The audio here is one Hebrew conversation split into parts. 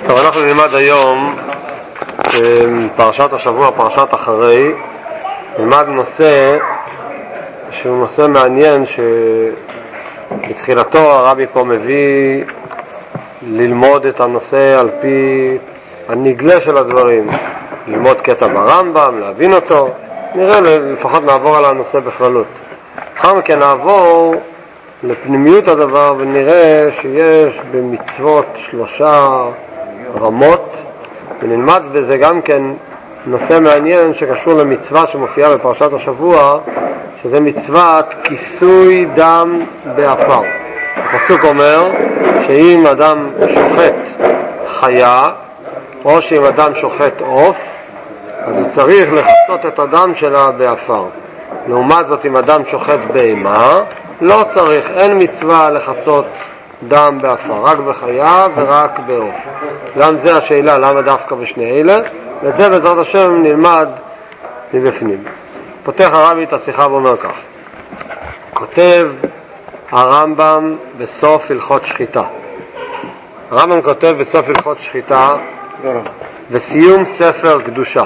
טוב, אנחנו נלמד היום פרשת השבוע, פרשת אחרי. נלמד נושא שהוא נושא מעניין, שבתחילתו הרבי פה מביא ללמוד את הנושא על פי הנגלה של הדברים, ללמוד קטע ברמב"ם, להבין אותו. נראה, לפחות נעבור על הנושא בכללות. אחר מכן נעבור לפנימיות הדבר ונראה שיש במצוות 3 רמות, ונלמד בזה גם כן נושא מעניין שקשור למצווה שמופיעה בפרשת השבוע, שזה מצוות כיסוי דם באפר. הפסוק אומר שאם אדם שוחט חיה או שאם אדם שוחט עוף, אז הוא צריך לחסות את הדם שלה באפר. לעומת זאת, אם אדם שוחט בהמה, לא צריך, אין מצווה לחסות דם באפר, רק בחיה ורק בעוף. גם זה השאלה, למה דווקא בשני אלה? ואת זה בעזרת השם נלמד מבפנים. פותח הרבי את השיחה ואומר כך: כותב הרמב"ם בסוף הלכות שחיטה. הרמב"ם כותב בסוף הלכות שחיטה וסיום ספר קדושה.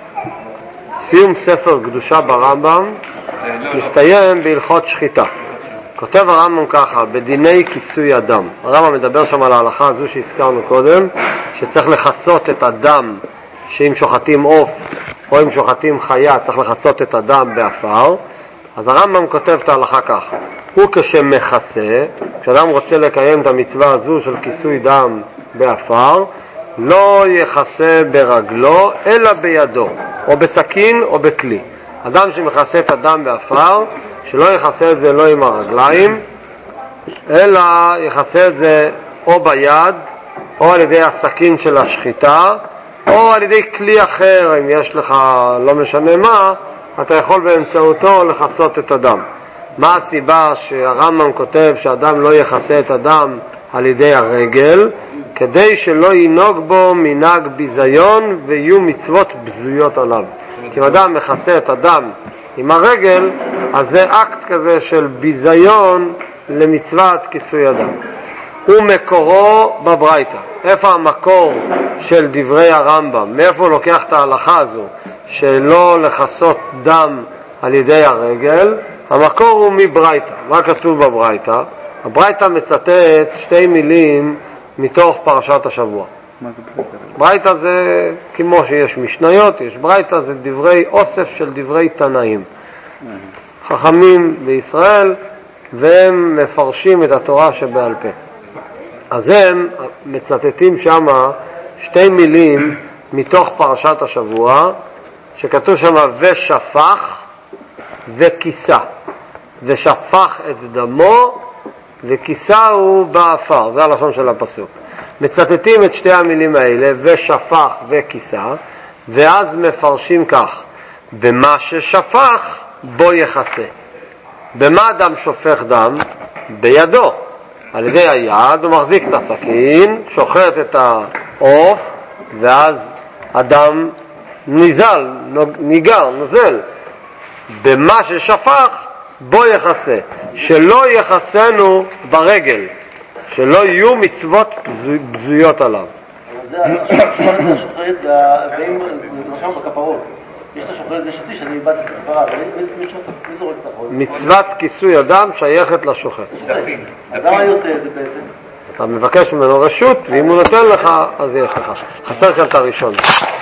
סיום ספר קדושה ברמב"ם מסתיים בהלכות שחיטה. כותב הרמב"ם ככה, בדיני כיסוי הדם. הרמב"ם מדבר שם על ההלכה הזו שהזכרנו קודם, שצריך לחסות את הדם, שאם שוחטים עוף או אם שוחטים חיה צריך לחסות את הדם באפר. אז הרמב"ם כותב את ההלכה ככה: הוא כשמחסה, כשאדם רוצה לקיים את המצווה הזו של כיסוי דם באפר, לא יחסה ברגלו אלא בידו, או בסכין או בכלי. אדם שמחסה את הדם באפר, שלא יחסה את זה לא עם הרגליים, אלא יחסה את זה או ביד, או על ידי הסכין של השחיטה, או על ידי כלי אחר. אם יש לך לא משנה מה, אתה יכול באמצעותו לחסות את הדם. מה הסיבה שהרמב"ם כותב שאדם לא יחסה את הדם על ידי הרגל? כדי שלא ינהוג בו מנהג ביזיון ויהיו מצוות בזויות עליו. כי אם אדם מחסה את הדם עם הרגל, אז זה אקט כזה של ביזיון למצוות כיסוי הדם. ומקורו בברייתא. איפה המקור של דברי הרמב"ם? מאיפה הוא לוקח את ההלכה הזו שלא לחסות דם על ידי הרגל? המקור הוא מברייתא. מה כתוב בברייתא? הברייתא מצטט 2 מילים מתוך פרשת השבוע. ברייתא זה כמו שיש משניות, יש ברייתא, זה דברי אוסף של דברי תנאים, חכמים בישראל, והם מפרשים את התורה שבעל פה. אז הם מצטטים שם 2 מילים מתוך פרשת השבוע, שכתוב שם ושפך וכיסה. ושפך את דמו וכיסה הוא באפר. זה הלשון של הפסוק. מצטטים את 2 המילים האלה, ושפך וכיסה, ואז מפרשים כך: במה ששפך בו יחסה. במה אדם שופך דם? בידו. על ידי היד הוא מחזיק את הסכין, שוחט את העוף, ואז אדם ניגר, נוזל. במה ששפך בו יחסה. שלא יחסנו ברגל, שלא יהיו מצוות בזויות עליו. זה השוחט, ואם נרשם בכפרות, יש את השוחט לשתי שאני איבד את הכפרה, מי זורק את החול? מצוות כיסוי הדם שייכת לשוחט. אז למה אני עושה את זה בעצם? אתה מבקש ממנו רשות, ואם הוא נותן לך, אז יש לך. חסר כאן את הראשון.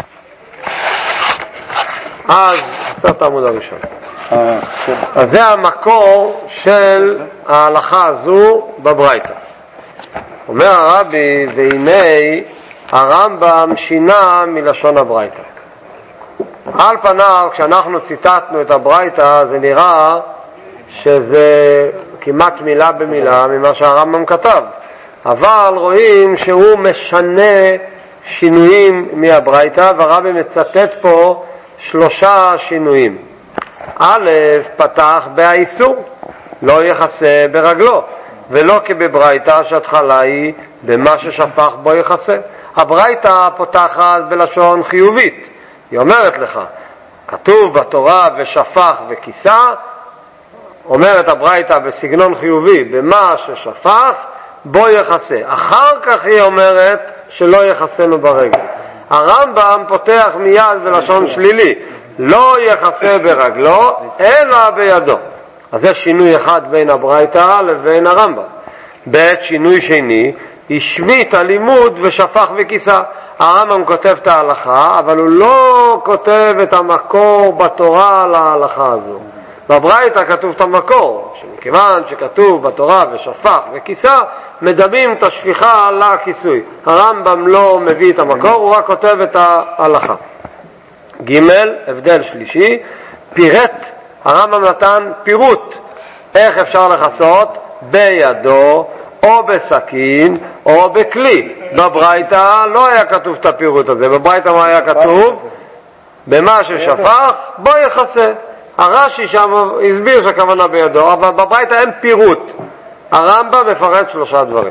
אז חסר את העמוד הראשון. אז זה המקור של ההלכה הזו בברייתא. אומר הרבי, והנה הרמב"ם שינה מלשון הברייתא. על פניו, כשאנחנו ציטטנו את הברייתא, זה נראה שזה כמעט מילה במילה ממה שהרמב"ם כתב. אבל רואים שהוא משנה שינויים מהברייתא, והרבי מצטט פה 3 שינויים. א', פתח באיסור, לא יחסה ברגלו, ולא כבברייתא שההתחלה היא במה ששפך בו יחסה. הברייתא פותחת בלשון חיובית. היא אומרת לך, כתוב בתורה ושפך וכיסה, אומרת הברייתא בסגנון חיובי, במה ששפך בו יחסה. אחר כך היא אומרת שלא יחסנו ברגל. הרמב"ם פותח מיד בלשון שלילי, לא יחסה ברגלו אלא בידו. אז זה שינוי אחד בין הברייתא לבין הרמב"ם. בעת שינוי שני, השמיט הלימוד ושפך וכיסה. הרמב"ם כותב את ההלכה, אבל הוא לא כותב את המקור בתורה להלכה הזו. בברייתא כתוב את המקור, שמכיוון שכתוב בתורה ושפך וכיסה, מדמים את השפיכה לכיסוי. הרמב"ם לא מביא את המקור, הוא רק כותב את ההלכה. ג' הבדל שלישי, פירט, הרמב"ם נתן פירוט איך אפשר לחסות בידו או בסכין או בכלי. בברייתא לא היה כתוב את הפירוט הזה. בברייתא מה היה כתוב? במה ששפך בו יחסה. הרש"י שם הסביר שהכוונה בידו, אבל בברייתא אין פירוט. הרמב"ם מפרט 3 דברים.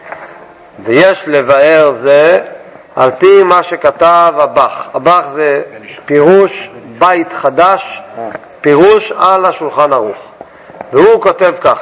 ויש לבאר זה על פי מה שכתב הבח. הבח זה פירוש בית חדש, פירוש על השולחן ערוך. והוא כותב ככה: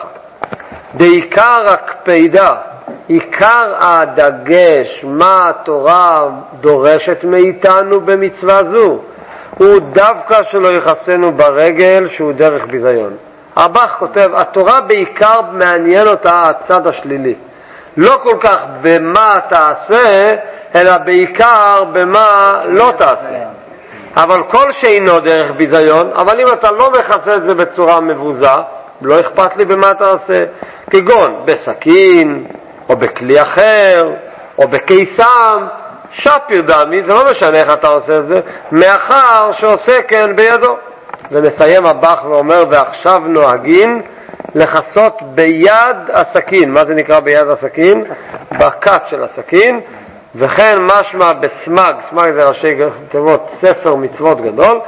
בעיקר הקפידה, עיקר הדגש מה התורה דורשת מאיתנו במצווה זו, הוא דווקא שלא יחסנו ברגל שהוא דרך ביזיון. הבח כותב, התורה בעיקר מעניין אותה הצד השלילי. לא כל כך במה תעשה, אלא בעיקר במה לא תעשה. אבל כל שאינו דרך ביזיון, אבל אם אתה לא מכסה את זה בצורה מבוזה, לא אכפת לי במה תעשה. כגון בסכין, או בכלי אחר, או בקיסם, שפיר דמי, זה לא משנה איך אתה עושה את זה, מאחר שעושה כן בידו. ומסיים הבח ואומר, ועכשיו נוהגין לחסות ביד הסכין. מה זה נקרא ביד הסכין? בקט של הסכין. וכן משמע בסמג, סמג זה ראשי תיבות ספר מצוות גדול,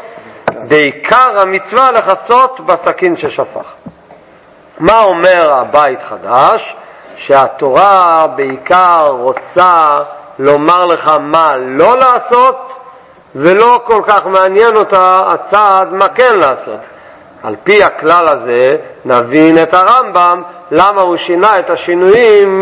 בעיקר המצווה לחסות בסכין ששפך. מה אומר הבית חדש? שהתורה בעיקר רוצה לומר לך מה לא לעשות, ולא כל כך מעניין אותה הצעד מה כן לעשות. על פי הכלל הזה נבין את הרמב"ם למה הוא שינה את השינויים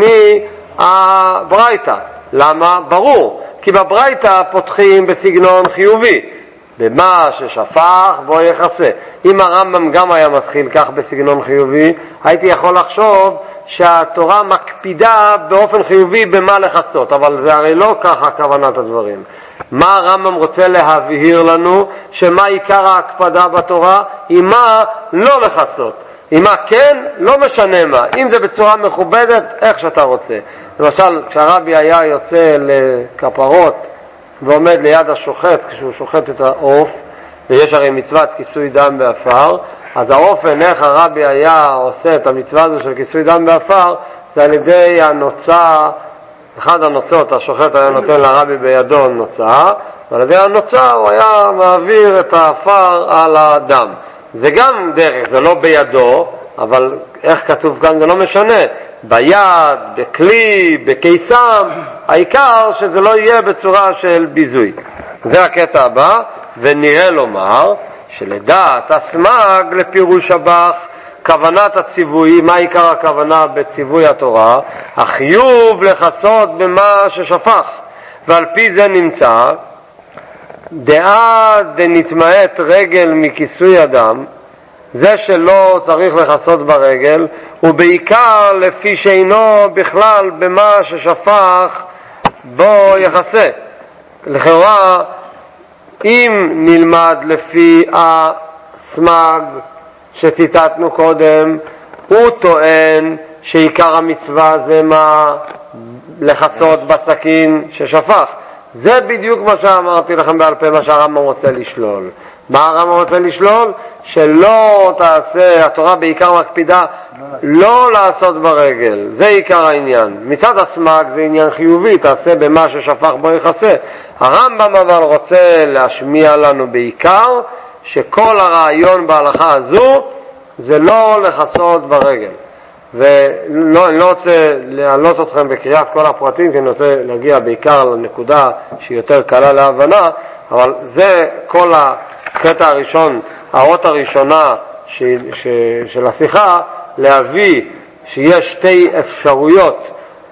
מהברייתא. למה? ברור, כי בברייתא פותחים בסגנון חיובי, במה ששפך בו יחסה. אם הרמב"ם גם היה מתחיל כך בסגנון חיובי, הייתי יכול לחשוב שהתורה מקפידה באופן חיובי במה לחסות, אבל זה הרי לא ככה כוונת הדברים. מה הרמב"ם רוצה להבהיר לנו? שמה עיקר ההקפדה בתורה? עם מה לא לחסות. עם מה כן, לא משנה מה. אם זה בצורה מכובדת, איך שאתה רוצה. למשל, כשהרבי היה יוצא לכפרות ועומד ליד השוחט, כשהוא שוחט את העוף, ויש הרי מצוות כיסוי דם באפר, אז האופן איך הרבי היה עושה את המצווה הזו של כיסוי דם באפר, זה על ידי הנוצה, אחד הנוצות, השוחט היה נותן לרבי בידו נוצה, ועל ידי הנוצה הוא היה מעביר את האפר על הדם. זה גם דרך, זה לא בידו, אבל איך כתוב כאן זה לא משנה. ביד, בכלי, בקיסם, העיקר שזה לא יהיה בצורה של ביזוי. זה הקטע הבא, ונראה לומר שלדעת הסמג לפירוש הבח, כוונת הציווי, מה עיקר הכוונה בציווי התורה? החיוב לחסות במה ששפך. ועל פי זה נמצא, דעה דנתמעט רגל מכיסוי אדם, זה שלא צריך לחסות ברגל, ובעיקר לפי שאינו בכלל במה ששפך בו יחסה. לכאורה, אם נלמד לפי הסמג שציטטנו קודם, הוא טוען שעיקר המצווה זה מה לחסות בסכין ששפך. זה בדיוק מה שאמרתי לכם בעל פה, מה שהרמב"ם רוצה לשלול. מה הרמב"ם רוצה לשלול? שלא תעשה, התורה בעיקר מקפידה לא לעשות ברגל, זה עיקר העניין. מצד הסמג זה עניין חיובי, תעשה במה ששפך בו יחסה. הרמב"ם אבל רוצה להשמיע לנו בעיקר שכל הרעיון בהלכה הזו זה לא לחסות ברגל. ואני לא רוצה להעלות אתכם בקריאת כל הפרטים, כי אני רוצה להגיע בעיקר לנקודה שהיא יותר קלה להבנה, אבל זה כל הקטע הראשון, האות הראשונה של השיחה, להביא שיש 2 אפשרויות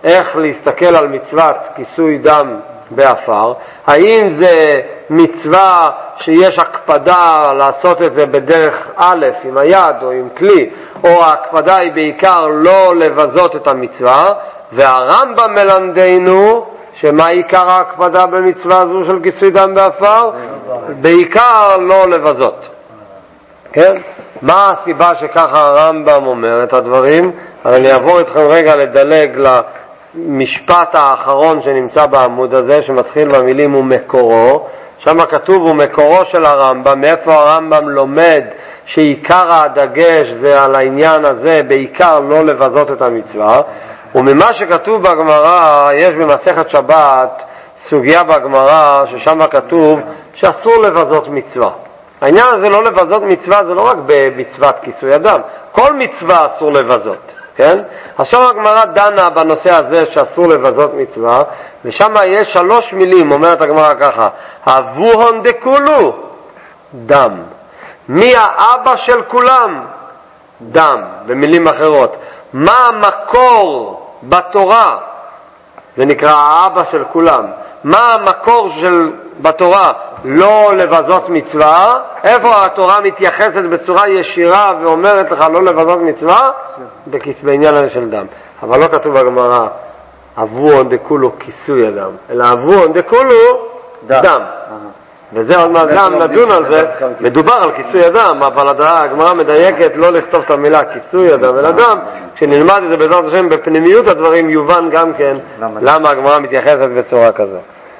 איך להסתכל על מצוות כיסוי דם באפר, האם זה מצווה שיש הקפדה לעשות את זה בדרך א' עם היד או עם כלי, או ההקפדה היא בעיקר לא לבזות את המצווה, והרמב"ם מלמדנו שמה עיקר ההקפדה במצווה הזו של כיסוי דם באפר? בעיקר לא לבזות. כן? מה הסיבה שככה הרמב"ם אומר את הדברים? אבל אני אעבור איתכם רגע לדלג למשפט האחרון שנמצא בעמוד הזה, שמתחיל במילים ומקורו. שם כתוב ומקורו של הרמב"ם, מאיפה הרמב"ם לומד שעיקר הדגש זה על העניין הזה, בעיקר לא לבזות את המצווה. וממה שכתוב בגמרא, יש במסכת שבת סוגיה בגמרא ששם כתוב שאסור לבזות מצווה. העניין הזה לא לבזות מצווה זה לא רק במצוות כיסוי הדם, כל מצווה אסור לבזות, כן? עכשיו הגמרא דנה בנושא הזה שאסור לבזות מצווה, ושם יש 3 מילים, אומרת הגמרא ככה: אבוהון דכולו, דם. מי האבא של כולם? דם. במילים אחרות, מה המקור בתורה? זה נקרא האבא של כולם. מה המקור בתורה לא לבזות מצווה? איפה התורה מתייחסת בצורה ישירה ואומרת לך לא לבזות מצווה? בעניין הזה של דם. אבל לא כתוב בגמרא אבוהון דכולו כיסוי הדם, אלא אבוהון דכולו דם. וזה עוד מעט גם נדון על זה. מדובר על כיסוי הדם, אבל הגמרא מדייקת לא לכתוב את המילה כיסוי הדם אלא דם. כשנלמד את זה בעזרת השם בפנימיות הדברים יובן גם כן למה הגמרא מתייחסת בצורה כזו.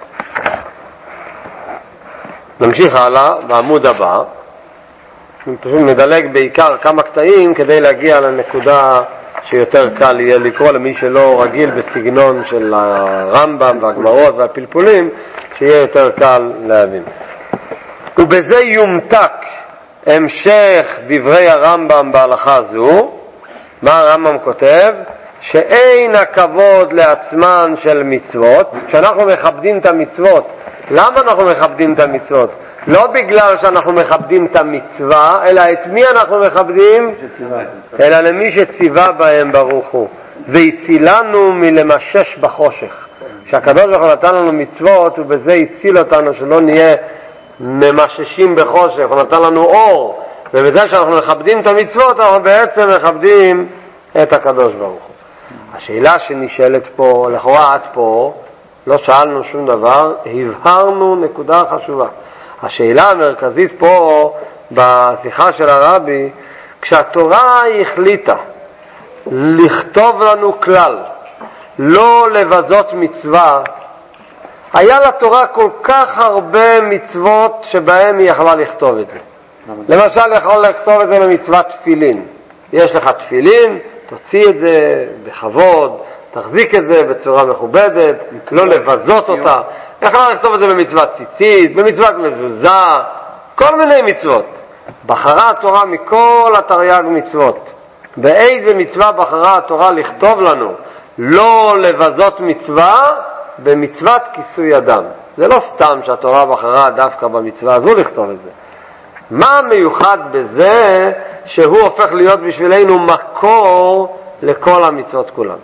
נמשיך הלאה בעמוד הבא. פשוט מדלג בעיקר כמה קטעים כדי להגיע לנקודה שיותר קל יהיה לקרוא למי שלא רגיל בסגנון של הרמב"ם והגמרות והפלפולים, שיהיה יותר קל להבין. ובזה יומתק המשך דברי הרמב"ם בהלכה זו. מה הרמב"ם כותב? שאין הכבוד לעצמן של מצוות. כשאנחנו מכבדים את המצוות, למה אנחנו מכבדים את המצוות? לא בגלל שאנחנו מכבדים את המצווה, אלא את מי אנחנו מכבדים? אלא למי שציווה בהם ברוך הוא. והצילנו מלמשש בחושך. כשהקדוש ברוך הוא נתן לנו מצוות, ובזה הציל אותנו שלא נהיה ממששים בחושך, הוא נתן לנו אור. ובזה שאנחנו מכבדים את המצוות, אנחנו בעצם מכבדים את הקדוש ברוך הוא. השאלה שנשאלת פה, לכאורה עד פה, לא שאלנו שום דבר, הבהרנו נקודה חשובה. השאלה המרכזית פה בשיחה של הרבי, כשהתורה החליטה לכתוב לנו כלל, לא לבזות מצווה, היה לתורה כל כך הרבה מצוות שבהם היא יכלה לכתוב את זה. למשל, יכולה לכתוב את זה במצוות תפילין. יש לך תפילין, תוציא את זה בכבוד, תחזיק את זה בצורה מכובדת, לא לבזות אותה. יכולה לכתוב את זה במצוות ציצית, במצוות מזוזה, כל מיני מצוות. בחרה התורה מכל התרי"ג מצוות. באיזה מצווה בחרה התורה לכתוב לנו לא לבזות מצווה? במצוות כיסוי הדם. זה לא סתם שהתורה בחרה דווקא במצווה הזו לכתוב את זה. מה מיוחד בזה שהוא הופך להיות בשבילנו מקור לכל המצוות כולן?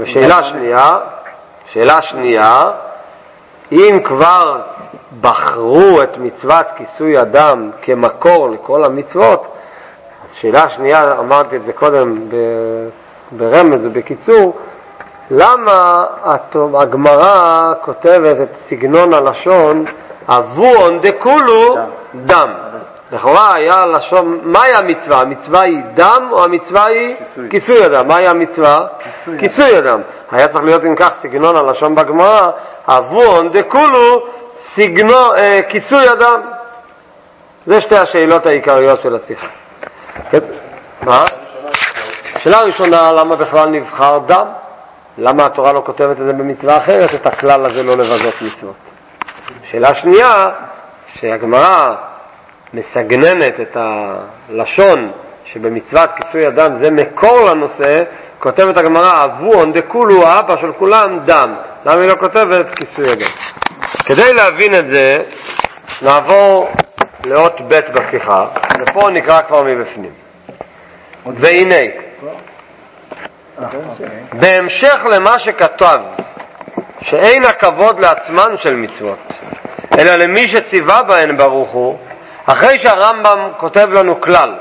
ושאלה שנייה, אם כבר בחרו את מצוות כיסוי הדם כמקור לכל המצוות, אז שאלה שנייה, אמרתי את זה קודם ברמז ובקיצור, למה הגמרא כותבת את סגנון הלשון אבוהון דכולו דם? לכאורה היה לשון, מהי המצווה? המצווה היא דם או המצווה היא כיסוי הדם? מהי המצווה? כיסוי הדם. היה צריך להיות אם כך סגנון הלשון בגמרא אבוהון דכולו כיסוי הדם. זה שתי השאלות העיקריות של השיחה. מה? השאלה הראשונה, למה בכלל נבחר דם? למה התורה לא כותבת את זה במצווה אחרת, את הכלל הזה לא לבזות מצוות? שאלה שנייה, שהגמרא מסגננת את הלשון שבמצוות כיסוי הדם זה מקור לנושא, כותבת הגמרא אבוהון דכולו, האבא של כולם, דם. למה היא לא כותבת כיסוי הדם? כדי להבין את זה נעבור לאות ב' בשיחה, ופה נקרא כבר מבפנים. והנה בהמשך למה שכתב, שאין הכבוד לעצמן של מצוות, אלא למי שציווה בהן ברוך הוא, אחרי שהרמב"ם כותב לנו כלל,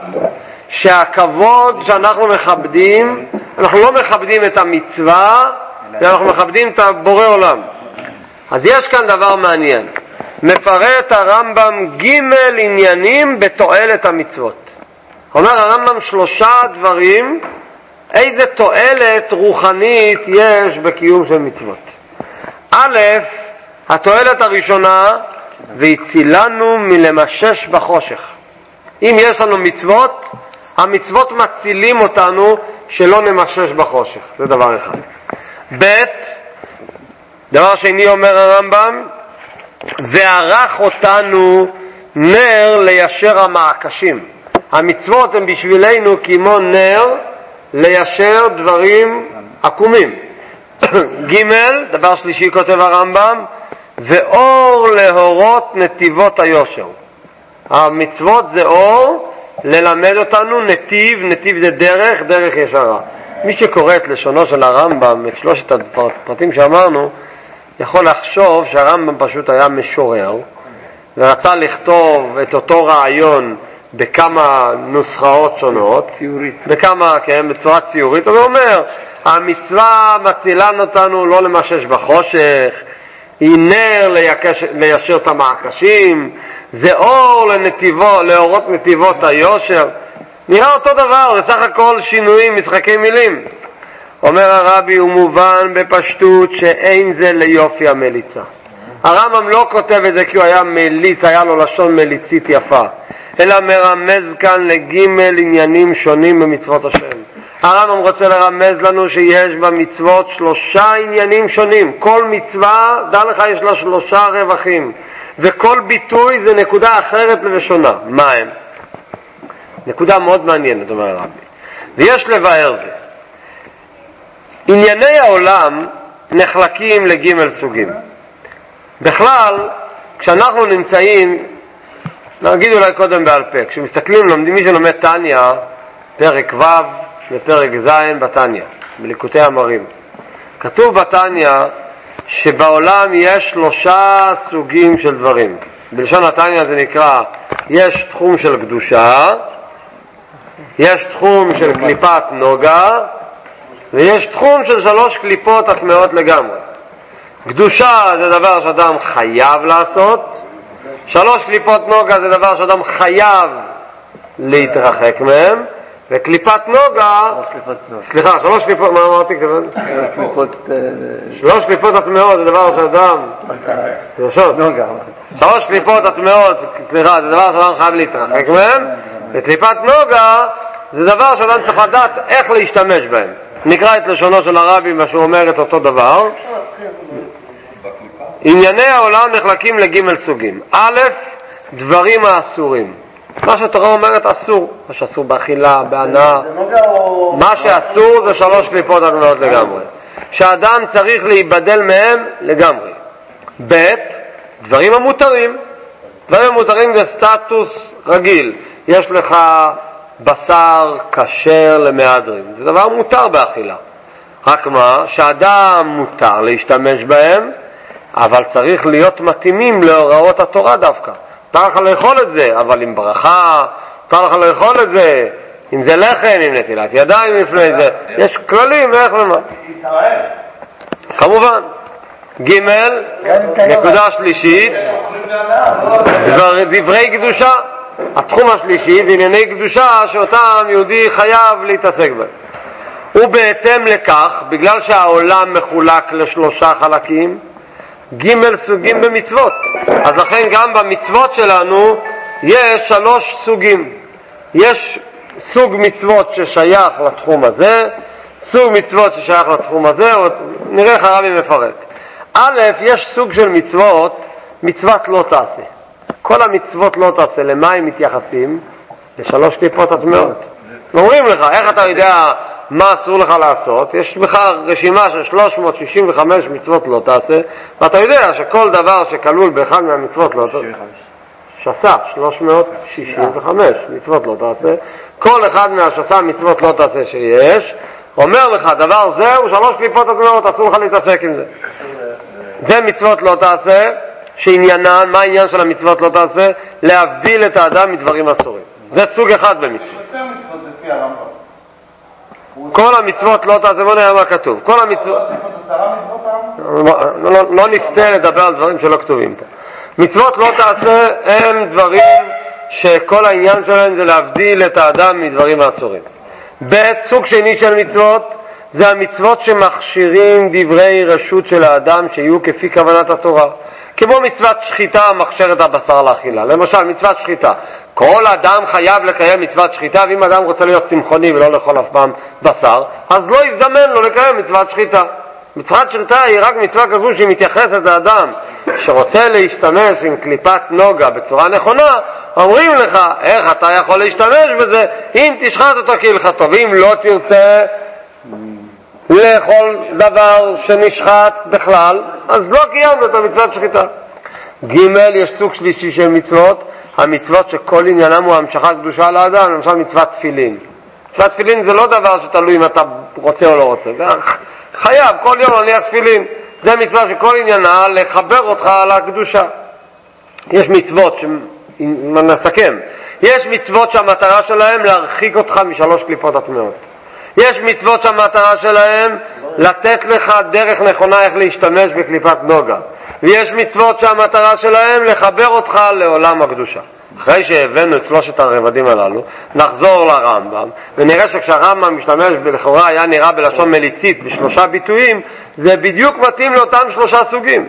שהכבוד שאנחנו מכבדים, אנחנו לא מכבדים את המצווה, אנחנו מכבדים את הבורא עולם. אז יש כאן דבר מעניין. מפרט הרמב"ם ג' עניינים בתועלת המצוות. אומר הרמב"ם 3 דברים, איזה תועלת רוחנית יש בקיום של מצוות. א', התועלת הראשונה, והצילנו מלמשש בחושך. אם יש לנו מצוות, המצוות מצילים אותנו שלא נמשש בחושך. זה דבר אחד. ב', דבר שני אומר הרמב"ם, וערך אותנו נר ליישר המעקשים. המצוות הן בשבילנו כמו נר ליישר דברים עקומים. ג', דבר שלישי כותב הרמב"ם, ואור להורות נתיבות היושר. המצוות זה אור ללמד אותנו נתיב, נתיב זה דרך, דרך ישרה. מי שקורא את לשונו של הרמב"ם, את 3 הפרטים שאמרנו, יכול לחשוב שהרמב"ם פשוט היה משורר ורצה לכתוב את אותו רעיון בכמה נוסחאות שונות, בכמה, כן, בצורה ציורית. הוא אומר, המצווה מצילה אותנו לא למשש בחושך, היא נר ליישר את המעקשים, זה אור להורות נתיבות היושר. נראה אותו דבר, זה סך הכל שינויים, משחקי מילים. אומר הרבי, הוא מובן בפשטות שאין זה ליופי המליצה. הרמב"ם לא כותב את זה כי הוא היה מליץ, היה לו לשון מליצית יפה, אלא מרמז כאן לג' עניינים שונים במצוות השם. הרמב"ם רוצה לרמז לנו שיש במצוות 3 עניינים שונים. כל מצווה, דע לך, יש לה 3 רווחים, וכל ביטוי זה נקודה אחרת ושונה. מה הם? נקודה מאוד מעניינת, אומר הרבי, ויש לבאר זה. ענייני העולם נחלקים לג' סוגים. בכלל, כשאנחנו נמצאים, נגיד אולי קודם בעל פה, כשמסתכלים, לומדים, מי שלומד תניה, פרק ו' ופרק ז' בתניה, בליקוטי המרים, כתוב בתניה שבעולם יש 3 סוגים של דברים. בלשון התניה זה נקרא, יש תחום של קדושה, יש תחום של קליפת נוגה, ויש תחום של 3 קליפות הטמעות לגמרי. קדושה זה דבר שאדם חייב לעשות, 3 קליפות נוגה זה דבר שאדם חייב להתרחק מהם, וקליפת נוגה, סליחה, 3 קליפות, מה אמרתי? 3 קליפות הטמעות זה דבר שאדם, 3 קליפות הטמעות, סליחה, זה דבר שאדם חייב להתרחק מהם, וקליפת נוגה זה דבר שאדם צריך לדעת איך להשתמש בהם. נקרא את לשונו של הרבי, מה שהוא אומר את אותו דבר. ענייני העולם נחלקים לג' סוגים. א', דברים האסורים. מה שהתורה אומרת אסור, מה שאסור באכילה, בהנאה, מה שאסור זה 3 קליפות הטמעות לגמרי, שאדם צריך להיבדל מהם לגמרי. ב', דברים המותרים. דברים המותרים זה סטטוס רגיל. יש לך בשר כשר למהדרין, זה דבר מותר באכילה, רק מה שאדם מותר להשתמש בהם, אבל צריך להיות מתאימים להוראות התורה דווקא. אתה לך לאכול את זה, אבל עם ברכה, אתה לך לאכול את זה, אם זה לחם, עם נטילת ידיים לפני זה, יש כללים ואיך למה. כמובן. ג', נקודה שלישית, דברי קדושה. התחום השלישי זה ענייני קדושה שאותם יהודי חייב להתעסק בהם. ובהתאם לכך, בגלל שהעולם מחולק ל3 חלקים, ג' סוגים במצוות. אז לכן גם במצוות שלנו יש 3 סוגים. יש סוג מצוות ששייך לתחום הזה, סוג מצוות ששייך לתחום הזה, נראה איך הרבי מפרט. א', יש סוג של מצוות, מצוות לא תעשה. כל המצוות לא תעשה, למה הם מתייחסים? ל3 קליפות הטמעות. אומרים לך, איך אתה יודע מה אסור לך לעשות? יש בך רשימה של 365 מצוות לא תעשה, ואתה יודע שכל דבר שכלול באחד מהמצוות לא תעשה, שסה, 365 מצוות לא תעשה, כל אחד מהשסה מצוות לא תעשה שיש, אומר לך, דבר זה הוא 3 קליפות הטמאות, אסור לך להתעסק עם זה. זה מצוות לא תעשה, שעניינן, מה העניין של המצוות לא תעשה? להבדיל את האדם מדברים אסורים. זה סוג אחד במצוות. כל המצוות לא תעשה, בוא נראה מה כתוב. כל המצוות... לא נסתה לדבר על דברים שלא כתובים פה. מצוות לא תעשה הם דברים שכל העניין שלהם זה להבדיל את האדם מדברים אסורים. סוג שני של מצוות זה המצוות שמכשירים דברי רשות של האדם שיהיו כפי כוונת התורה. כמו מצוות שחיטה מכשירת הבשר לאכילה. למשל, מצוות שחיטה. כל אדם חייב לקיים מצוות שחיטה, ואם אדם רוצה להיות צמחוני ולא לאכול אף פעם בשר, אז לא יזדמן לו לקיים מצוות שחיטה. מצוות שחיטה היא רק מצווה כזו שהיא מתייחסת לאדם שרוצה להשתמש עם קליפת נוגה בצורה נכונה. אומרים לך, איך אתה יכול להשתמש בזה אם תשחט אותו כהלכתו, ואם לא תרצה לאכול דבר שנשחט בכלל, אז לא קיימת את המצוות שחיטה. ג' יש סוג שלישי של מצוות, המצוות שכל עניינם הוא המשכת קדושה לאדם, למשל מצוות תפילין. מצוות תפילין זה לא דבר שתלוי אם אתה רוצה או לא רוצה, חייב כל יום להניח תפילין. זה מצווה שכל עניינה לחבר אותך על הקדושה. יש מצוות נסכם, יש מצוות שהמטרה שלהם להרחיק אותך מ3 קליפות הטמאות. יש מצוות שהמטרה שלהם לתת לך דרך נכונה איך להשתמש בקליפת נוגה, ויש מצוות שהמטרה שלהם לחבר אותך לעולם הקדושה. אחרי שהבאנו את 3 הרבדים הללו, נחזור לרמב"ם ונראה שכשהרמב"ם משתמש לכאורה היה נראה בלשון מליצית ב3 ביטויים, זה בדיוק מתאים לאותם 3 סוגים,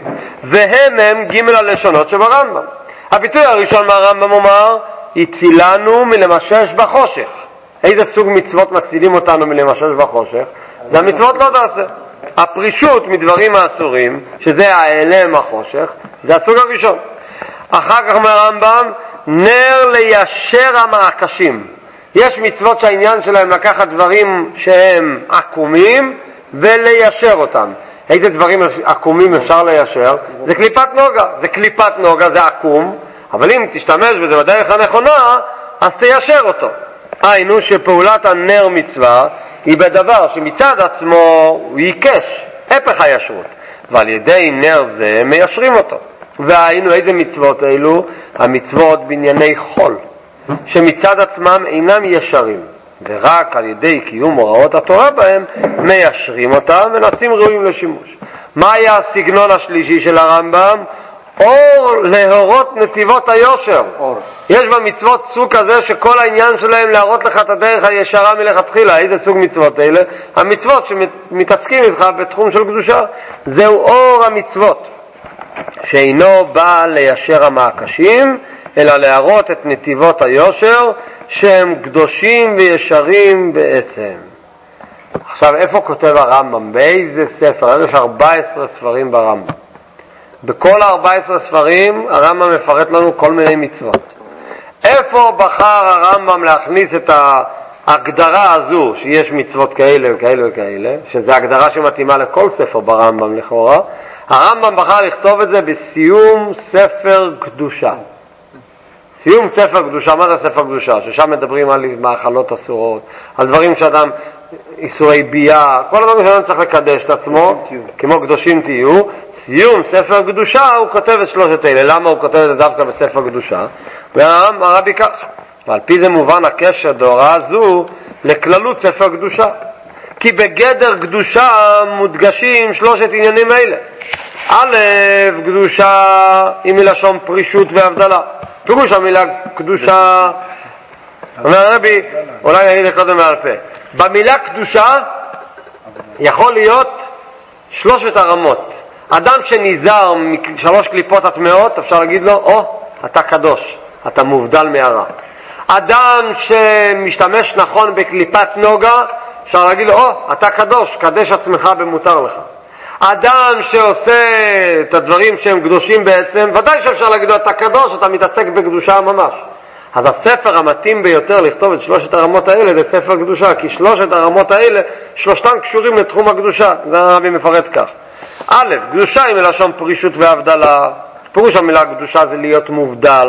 והם ג' הלשונות שברמב"ם. הביטוי הראשון מהרמב"ם אומר, הצילנו מלמשש בחושך. איזה סוג מצוות מצילים אותנו מלמשש בחושך? זה המצוות לא תעשה. הפרישות מדברים האסורים, שזה העלם החושך, זה הסוג הראשון. אחר כך מהרמב"ם, נר ליישר המעקשים. יש מצוות שהעניין שלהם לקחת דברים שהם עקומים וליישר אותם. איזה דברים עקומים אפשר ליישר? זה קליפת נוגה. זה קליפת נוגה, זה עקום, אבל אם תשתמש בזה בדרך הנכונה, אז תיישר אותו. היינו שפעולת הנר מצווה היא בדבר שמצד עצמו הוא ייקש, הפך הישרות, ועל ידי נר זה מיישרים אותו. והיינו איזה מצוות אלו? המצוות בענייני חול, שמצד עצמם אינם ישרים, ורק על ידי קיום הוראות התורה בהם מיישרים אותם ונעשים ראויים לשימוש. מה היה הסגנון השלישי של הרמב"ם? אור להורות נתיבות היושר. יש במצוות סוג כזה שכל העניין שלהם להראות לך את הדרך הישרה מלכתחילה. איזה סוג מצוות אלה? המצוות שמתעסקים איתך בתחום של קדושה. זהו אור המצוות, שאינו בא ליישר המעקשים, אלא להראות את נתיבות היושר שהם קדושים וישרים בעצם. עכשיו, איפה כותב הרמב"ם? באיזה ספר? יש 14 ספרים ברמב"ם. בכל 14 ספרים הרמב"ם מפרט לנו כל מיני מצוות. איפה בחר הרמב"ם להכניס את ההגדרה הזו שיש מצוות כאלה וכאלה וכאלה, שזו הגדרה שמתאימה לכל ספר ברמב"ם לכאורה? הרמב"ם בחר לכתוב את זה בסיום ספר קדושה. סיום ספר קדושה, מה זה ספר קדושה? ששם מדברים על מאכלות אסורות, על דברים שאדם, איסורי בייה, כל הדברים שאדם צריך לקדש את עצמו, כמו קדושים תהיו. סיום ספר קדושה הוא כותב את 3 אלה. למה הוא כותב את זה דווקא בספר קדושה? הרבי כך, ועל פי זה מובן הקשר דהוראה זו לכללות ספר קדושה, כי בגדר קדושה מודגשים 3 עניינים אלה. א', קדושה היא מלשון פרישות והבדלה. פירוש המילה קדושה, אומר הרבי, אולי נגיד את קודם מעל פה, במילה קדושה יכול להיות 3 הרמות. אדם שניזר מ3 קליפות הטמאות, אפשר להגיד לו, אתה קדוש, אתה מובדל מהרע. אדם שמשתמש נכון בקליפת נוגה, אפשר להגיד לו, אתה קדוש, קדש עצמך במותר לך. אדם שעושה את הדברים שהם קדושים בעצם, ודאי שאפשר להגיד לו, אתה קדוש, אתה מתעסק בקדושה ממש. אז הספר המתאים ביותר לכתוב את 3 הרמות האלה זה ספר קדושה, כי 3 הרמות האלה, 3 קשורים לתחום הקדושה. זה הרבי מפרט כך. א', קדושה היא מלשון פרישות והבדלה. פירוש המילה קדושה זה להיות מובדל,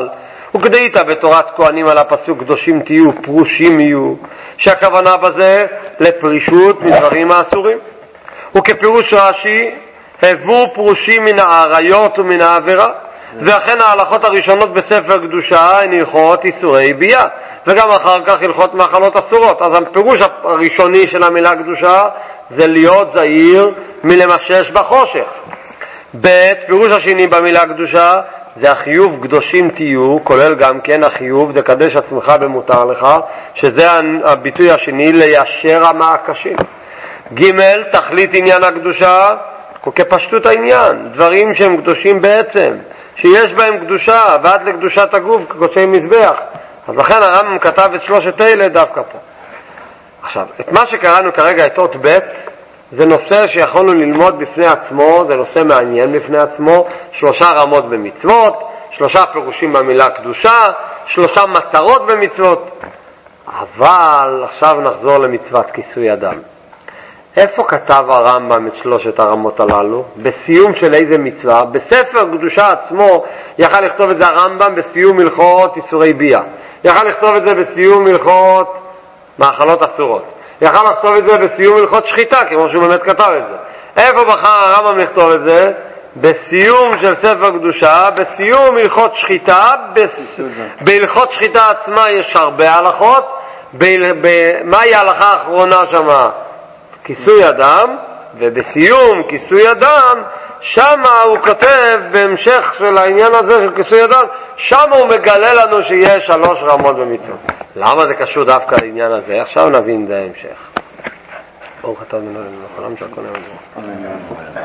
וכדאית בתורת כהנים על הפסוק קדושים תהיו פרושים יהיו, שהכוונה בזה לפרישות מדברים האסורים. וכפירוש רש"י, הבו פרושים מן העריות ומן העבירה, ואכן ההלכות הראשונות בספר קדושה הן הלכות איסורי בייה, וגם אחר כך הלכות מאכלות אסורות. אז הפירוש הראשוני של המילה קדושה זה להיות זהיר מלמשש בחושך. פירוש השני במילה קדושה זה החיוב קדושים תהיו, כולל גם כן החיוב לקדש עצמך במותר לך, שזה הביטוי השני, ליישר המעקשים. ג' תכלית עניין הקדושה וכפשטות העניין, דברים שהם קדושים בעצם, שיש בהם קדושה ועד לקדושת הגוף כקודשי מזבח. אז לכן הרמב"ם כתב את שלושת אלה דווקא פה. עכשיו, את מה שקראנו כרגע את אות ב' זה נושא שיכולנו ללמוד בפני עצמו, זה נושא מעניין בפני עצמו, 3 רמות במצוות, 3 פירושים במילה קדושה, 3 מטרות במצוות. אבל עכשיו נחזור למצוות כיסוי אדם. איפה כתב הרמב"ם את 3 הרמות הללו? בסיום של איזה מצווה? בספר קדושה עצמו יכל לכתוב את זה הרמב"ם בסיום הלכות איסורי בייה, יכל לכתוב את זה בסיום הלכות מאכלות אסורות, יכל לכתוב את זה בסיום הלכות שחיטה, כמו שהוא באמת כתב את זה. איפה בחר הרמב"ם לכתוב את זה? בסיום של ספר קדושה, בסיום הלכות שחיטה. בהלכות שחיטה עצמה יש הרבה הלכות. מהי ההלכה האחרונה שמה? כיסוי אדם. ובסיום כיסוי אדם שמה הוא כותב בהמשך של העניין הזה של כיסוי אדם, שמה הוא מגלה לנו שיש 3 רמות במצוות. למה זה קשור דווקא לעניין הזה? עכשיו נבין זה ההמשך. ברוך אתה אדוני אלוהינו מלך העולם שהכל נהיה בדברו.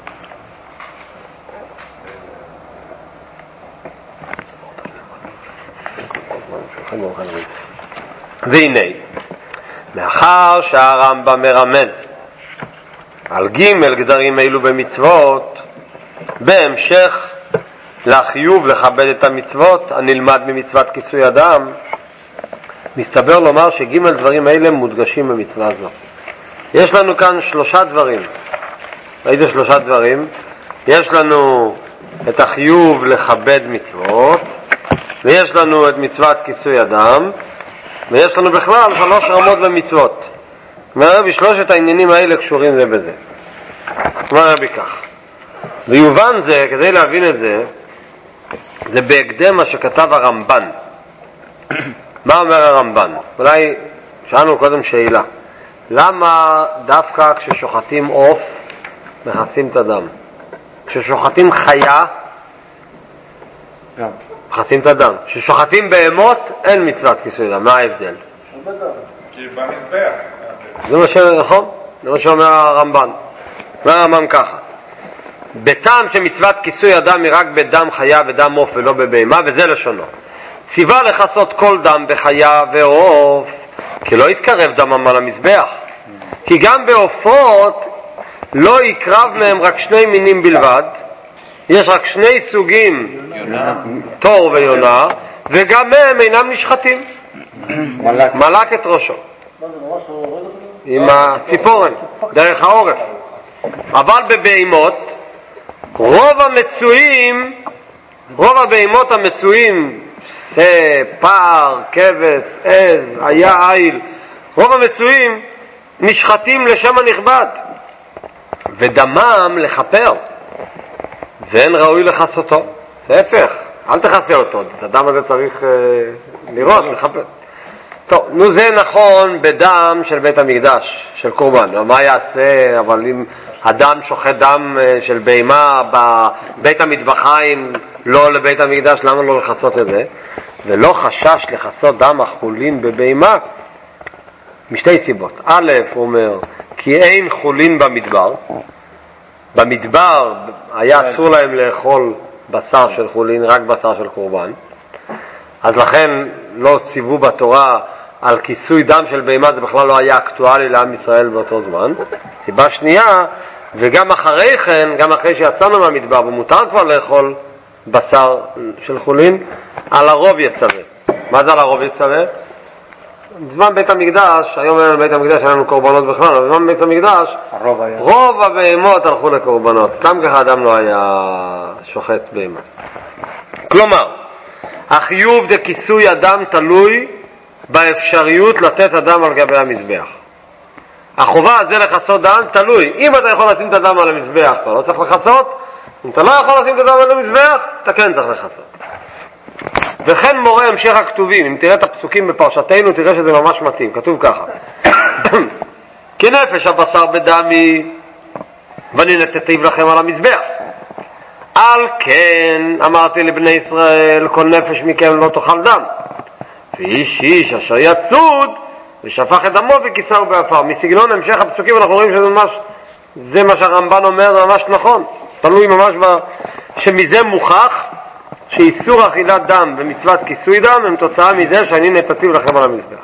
והנה, מאחר שהרמב"ם מרמז על ג' גדרים אלו במצוות, בהמשך לחיוב לכבד את המצוות הנלמד ממצוות כיסוי אדם, מסתבר לומר שג' דברים האלה מודגשים במצווה זו. יש לנו כאן 3 דברים. איזה 3 דברים? יש לנו את החיוב לכבד מצוות, ויש לנו את מצוות כיסוי אדם, ויש לנו בכלל 3 רמות במצוות. רבי 3 העניינים האלה קשורים זה בזה. אומר רבי כך, ויובן זה, כדי להבין את זה, זה בהקדם מה שכתב הרמב"ן. מה אומר הרמב"ן? אולי שאלנו קודם שאלה, למה דווקא כששוחטים עוף מכסים את הדם? כששוחטים חיה מכסים את הדם, כששוחטים בהמות אין מצוות כיסוי דם. מה ההבדל? כי במזבח. זה מה שנכון, זה מה שאומר הרמב"ן. אומר הרמב"ן ככה, בטעם שמצוות כיסוי הדם היא רק בדם חיה ודם עוף ולא בבהמה, וזה לשונו, ציווה לחסות כל דם בחיה ועוף, כי לא יתקרב דמם על המזבח, כי גם בעופות לא יקרב מהם רק 2 מינים בלבד, יש רק 2 סוגים, תור ויונה, וגם הם אינם נשחטים. מלק את ראשו עם הציפורן דרך העורף. אבל בבהמות רוב הבהמות המצויים, פר, כבש, עז, היה, איל, רוב המצויים נשחטים לשם הנכבד ודמם לחפר, ואין ראוי לחסותו. להפך, אל תחסה אותו, את הדם הזה צריך לראות, לחפר. טוב, זה נכון בדם של בית המקדש, של קורבן. מה יעשה, אבל אם אדם שוחט דם של בהמה בבית המטבחיים, לא לבית המקדש, למה לא לחסות את זה? ולא חשש לחסות דם החולין בבהמה, משתי סיבות. א', הוא אומר, כי אין חולין במדבר. במדבר היה אסור להם לאכול בשר של חולין, רק בשר של קורבן. אז לכן לא ציוו בתורה על כיסוי דם של בהמה, זה בכלל לא היה אקטואלי לעם ישראל באותו זמן. סיבה שנייה, וגם אחרי כן, גם אחרי שיצאנו מהמדבר ומותר כבר לאכול בשר של חולין, על הרוב יצווה. מה זה על הרוב יצווה? בזמן בית המקדש, היום אין בית המקדש, אין לנו קורבנות בכלל, אבל בזמן בית המקדש רוב הבהמות הלכו לקורבנות, סתם ככה אדם לא היה שוחט בהמה. כלומר, החיוב דכיסוי אדם תלוי באפשריות לתת אדם על גבי המזבח. החובה הזה לחסות דם תלוי. אם אתה יכול לשים את הדם על המזבח, אתה לא צריך לחסות. אם אתה לא יכול לשים את הדם על המזבח, אתה כן צריך לחסות. וכן מורה המשך הכתובים. אם תראה את הפסוקים בפרשתנו, תראה שזה ממש מתאים. כתוב ככה. כנפש הבשר בדמי, ואני נתתיו לכם על המזבח. על כן אמרתי לבני ישראל, כל נפש מכם לא תאכל דם. ואיש איש אשר יצוד ושפך את דמו וכיסהו באפר. מסגנון המשך הפסוקים אנחנו רואים שזה ממש, זה מה שהרמב"ן אומר, זה ממש נכון. תלוי ממש שמזה מוכח שאיסור אכילת דם ומצוות כיסוי דם הם תוצאה מזה שאני נתתיו לכם על המזבח.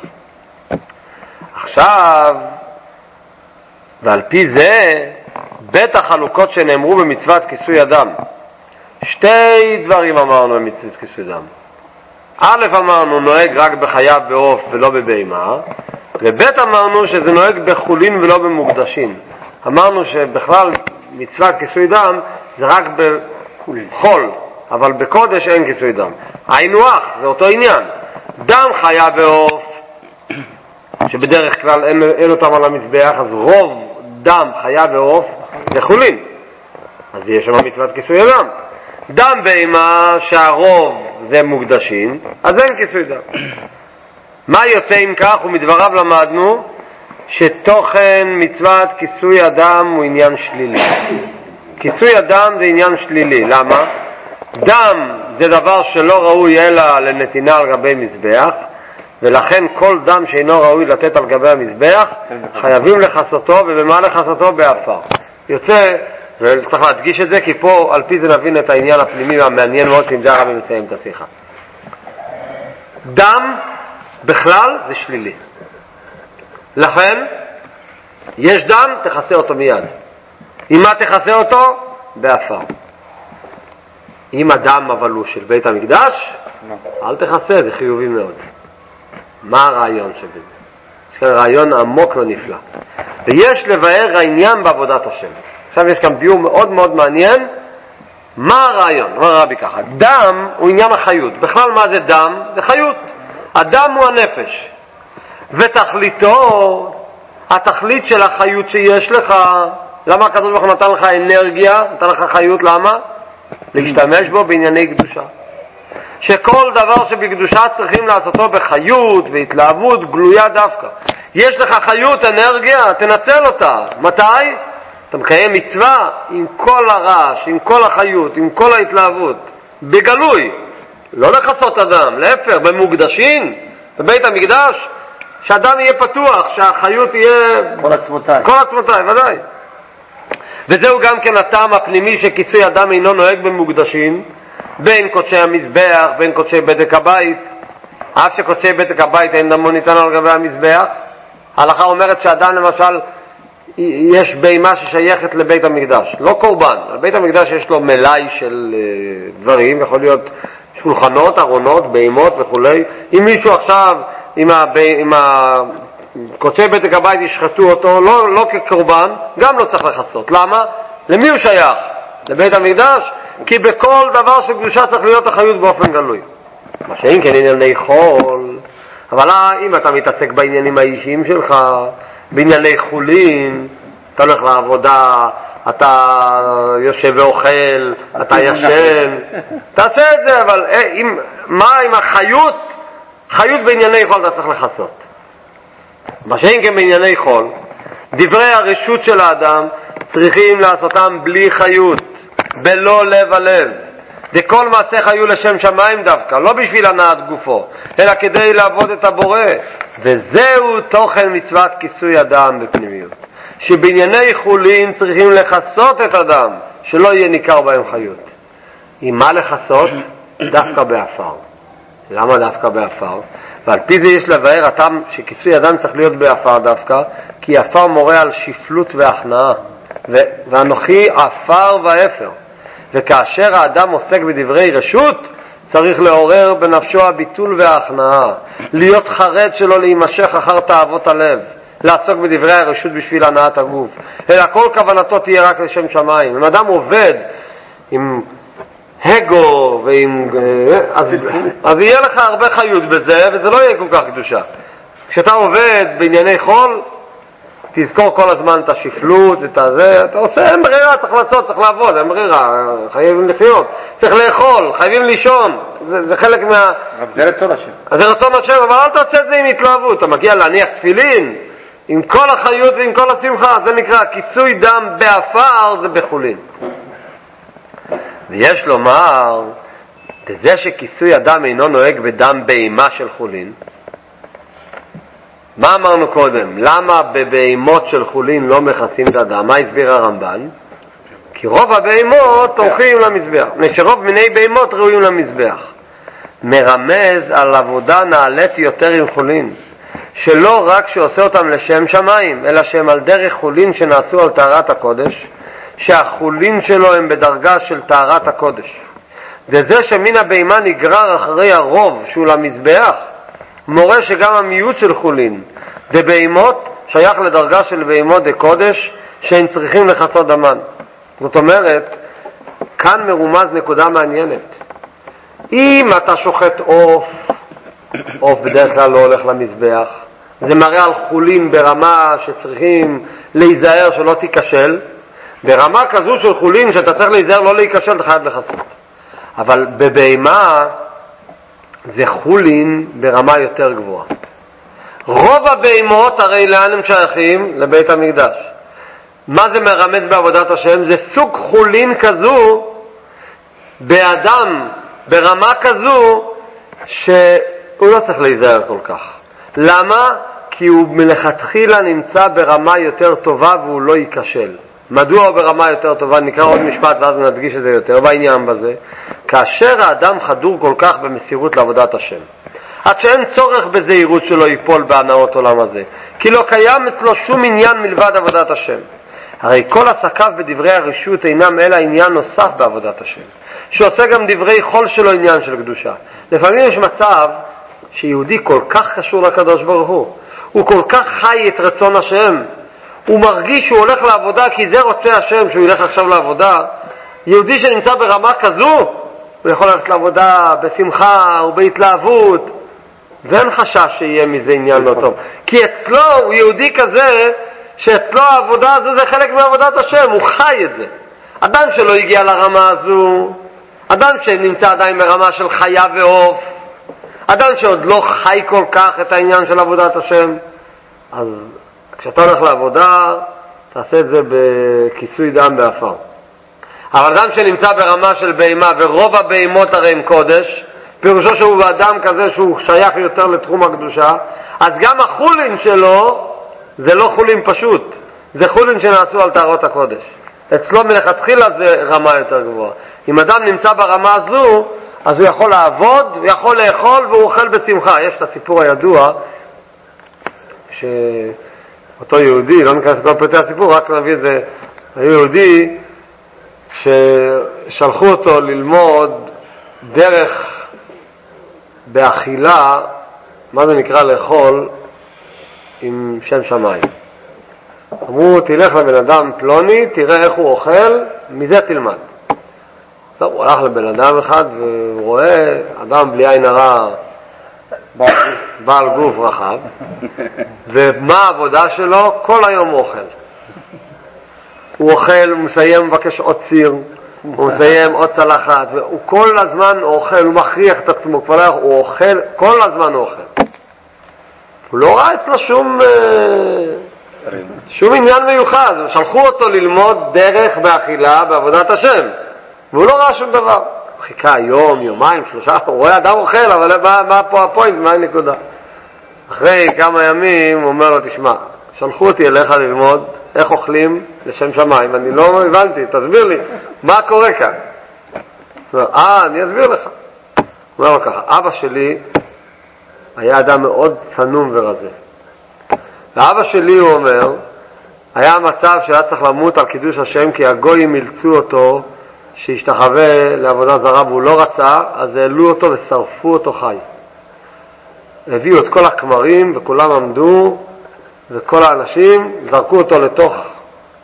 עכשיו, ועל פי זה בית החלוקות שנאמרו במצוות כיסוי הדם, שתי דברים אמרנו במצוות כיסוי דם. א', אמרנו נוהג רק בחיה בעוף ולא בבהמה, וב' אמרנו שזה נוהג בחולין ולא במוקדשים. אמרנו שבכלל מצוות כיסוי דם זה רק בחול, אבל בקודש אין כיסוי דם. היינו אח, זה אותו עניין. דם חיה בעוף, שבדרך כלל אין אותם על המזבח, אז רוב דם חיה בעוף זה חולין, אז יש שם מצוות כיסוי הדם. דם בהמה שהרוב זה מוקדשים, אז אין כיסוי דם. מה יוצא אם כך? ומדבריו למדנו שתוכן מצוות כיסוי הדם הוא עניין שלילי. כיסוי הדם זה עניין שלילי. למה? דם זה דבר שלא ראוי אלא לנתינה על גבי מזבח, ולכן כל דם שאינו ראוי לתת על גבי המזבח חייבים לחסותו, ובמה לחסותו? באפר. יוצא, וצריך להדגיש את זה כי פה על פי זה נבין את העניין הפנימי והמעניין מאוד שעם זה הרבי מסיים את השיחה. דם בכלל זה שלילי, לכן יש דם, תחסה אותו מיד. עם מה תחסה אותו? באפר. אם הדם אבל הוא של בית המקדש, אל תחסה, זה חיובי מאוד. מה הרעיון שבזה? יש כאן רעיון עמוק ונפלא, ויש לבאר העניין בעבודת השם. עכשיו יש כאן ביור מאוד מאוד מעניין. מה הרעיון? אומר הרבי ככה, דם הוא עניין החיות. בכלל מה זה דם? זה חיות. הדם הוא הנפש, ותכליתו, התכלית של החיות שיש לך. למה הקדוש ברוך הוא נתן לך אנרגיה, נתן לך חיות? למה? להשתמש בו בענייני קדושה, שכל דבר שבקדושה צריכים לעשותו בחיות והתלהבות גלויה דווקא. יש לך חיות, אנרגיה, תנצל אותה. מתי? אתה מקיים מצווה עם כל הרעש, עם כל החיות, עם כל ההתלהבות, בגלוי. לא לחסות אדם, להפך, במוקדשים, בבית המקדש, שאדם יהיה פתוח, שהחיות תהיה כל עצמותיי. כל עצמותיי, ודאי. וזהו גם כן הטעם הפנימי שכיסוי אדם אינו נוהג במוקדשים, בין קודשי המזבח, בין קודשי בדק הבית. אף שקודשי בדק הבית אין דמו ניתן על גבי המזבח. ההלכה אומרת שאדם למשל יש בהמה ששייכת לבית המקדש, לא קורבן. בית המקדש יש לו מלאי של דברים, יכול להיות שולחנות, ארונות, בהמות וכולי. אם מישהו עכשיו עם קודשי בדק הבית ישחטו אותו, לא כקורבן, גם לא צריך לחסות. למה? למי הוא שייך? לבית המקדש? כי בכל דבר של קדושה צריך להיות החיות באופן גלוי. מה שאין כן ענייני חול. אבל אם אתה מתעסק בעניינים האישיים שלך, בענייני חולין, אתה הולך לעבודה, אתה יושב ואוכל, אתה ישן, תעשה את זה. אבל מה עם החיות? חיות בענייני חול אתה צריך לחסות. מה שאין כן בענייני חול, דברי הרשות של האדם צריכים לעשותם בלי חיות, בלא לב הלב. וכל מעשיך היו לשם שמיים דווקא, לא בשביל הנעת גופו, אלא כדי לעבוד את הבורא. וזהו תוכן מצוות כיסוי אדם בפנימיות, שבענייני חולין צריכים לחסות את אדם, שלא יהיה ניכר בהם חיות. עם מה לחסות? דווקא באפר. למה דווקא באפר? ועל פי זה יש לבאר הטעם שכיסוי אדם צריך להיות באפר דווקא, כי אפר מורה על שפלות והכנעה, ואנוכי אפר ואפר. וכאשר האדם עוסק בדברי רשות, צריך לעורר בנפשו הביטול וההכנעה, להיות חרד שלא להימשך אחר תאוות הלב, לעסוק בדברי הרשות בשביל הנעת הגוף, אלא כל כוונתו תהיה רק לשם שמיים. אם אדם עובד עם הגו אז יהיה לך הרבה חיות בזה, וזה לא יהיה כל כך קדושה. כשאתה עובד בענייני חול, תזכור כל הזמן את השפלות, את הזה, אתה עושה, אין ברירה, צריך לעשות, צריך לעבוד, אין ברירה, חייבים לחיות, צריך לאכול, חייבים לישון, זה חלק מה... זה רצון השם. אז זה רצון השם, אבל אל תעשה את זה עם התלהבות, אתה מגיע להניח תפילין, עם כל החיות ועם כל השמחה, זה נקרא כיסוי דם באפר, זה בחולין. ויש לומר, זה שכיסוי הדם אינו נוהג בדם בהמה של חולין, מה אמרנו קודם? למה בבהמות של חולין לא מכסים את הדם? מה הסביר הרמב"ן? כי רוב הבהמות הולכים למזבח, שרוב מיני בהמות ראויים למזבח. מרמז על עבודה נעלית יותר עם חולין, שלא רק שעושה אותם לשם שמיים, אלא שהם על דרך חולין שנעשו על טהרת הקודש, שהחולין שלו הם בדרגה של טהרת הקודש. זה שמן הבהמה נגרר אחרי הרוב שהוא למזבח, מורה שגם המיעוט של חולין ובהמות שייך לדרגה של בהמות דקודש שהם צריכים לחסות דמן. זאת אומרת, כאן מרומז נקודה מעניינת. אם אתה שוחט עוף בדרך כלל לא הולך למזבח, זה מראה על חולין ברמה שצריכים להיזהר שלא תיכשל. ברמה כזו של חולין שאתה צריך להיזהר לא להיכשל, אתה חייב לחסות. אבל בבהמה זה חולין ברמה יותר גבוהה. רוב הבהמות הרי לאן הם שייכים? לבית המקדש. מה זה מרמז בעבודת השם? זה סוג חולין כזו באדם ברמה כזו שהוא לא צריך להיזהר כל כך. למה? כי הוא מלכתחילה נמצא ברמה יותר טובה והוא לא ייכשל. מדוע הוא ברמה יותר טובה? נקרא עוד משפט ואז נדגיש את זה יותר בעניין בזה. כאשר האדם חדור כל כך במסירות לעבודת השם, עד שאין צורך בזהירות שלו ייפול בהנאות עולם הזה, כי לא קיים אצלו שום עניין מלבד עבודת השם. הרי כל עסקיו בדברי הרשות אינם אלא עניין נוסף בעבודת השם, שעושה גם דברי חול שלו עניין של קדושה. לפעמים יש מצב שיהודי כל כך קשור לקדוש ברוך הוא כל כך חי את רצון השם, הוא מרגיש שהוא הולך לעבודה כי זה רוצה השם שהוא ילך עכשיו לעבודה. יהודי שנמצא ברמה כזו, הוא יכול ללכת לעבודה בשמחה ובהתלהבות, ואין חשש שיהיה מזה עניין לא טוב. כי אצלו הוא יהודי כזה, שאצלו העבודה הזו זה חלק מעבודת השם, הוא חי את זה. אדם שלא הגיע לרמה הזו, אדם שנמצא עדיין ברמה של חיה ועוף, אדם שעוד לא חי כל כך את העניין של עבודת השם, אז כשאתה הולך לעבודה, תעשה את זה בכיסוי דם באפר. אבל אדם שנמצא ברמה של בהמה, ורוב הבהמות הרי הם קודש, פירושו שהוא אדם כזה שהוא שייך יותר לתחום הקדושה, אז גם החולין שלו זה לא חולין פשוט, זה חולין שנעשו על טהרות הקודש. אצלו מלכתחילה זה רמה יותר גבוהה. אם אדם נמצא ברמה הזו, אז הוא יכול לעבוד, הוא יכול לאכול והוא אוכל בשמחה. יש את הסיפור הידוע שאותו יהודי, לא ניכנס לכל פרטי הסיפור, רק נביא את זה, היהודי ששלחו אותו ללמוד דרך באכילה, מה זה נקרא לאכול עם שם שמיים. אמרו, תלך לבן אדם פלוני, תראה איך הוא אוכל, מזה תלמד. טוב, הוא הלך לבן אדם אחד והוא רואה אדם בלי עין הרע, בעל גוף רחב, ומה העבודה שלו? כל היום הוא אוכל. הוא אוכל, הוא מסיים, מבקש עוד ציר, הוא מסיים עוד צלחת, והוא כל הזמן אוכל, הוא מכריח את עצמו, הוא אוכל, כל הזמן הוא אוכל. הוא לא ראה אצלו שום עניין מיוחד, שלחו אותו ללמוד דרך באכילה בעבודת השם, והוא לא ראה שום דבר. חיכה יום, יומיים, 3, הוא רואה אדם אוכל, אבל מה פה הפוינט, מה הנקודה? אחרי כמה ימים הוא אומר לו, תשמע, שלחו אותי אליך ללמוד איך אוכלים לשם שמיים, אני לא הבנתי, תסביר לי, מה קורה כאן? הוא אומר, אני אסביר לך. הוא אומר לו ככה, אבא שלי היה אדם מאוד צנום ורזה. ואבא שלי, הוא אומר, היה מצב שהיה צריך למות על קידוש השם, כי הגויים אילצו אותו שהשתחווה לעבודה זרה והוא לא רצה, אז העלו אותו ושרפו אותו חי. הביאו את כל הכמרים וכולם עמדו, וכל האנשים זרקו אותו לתוך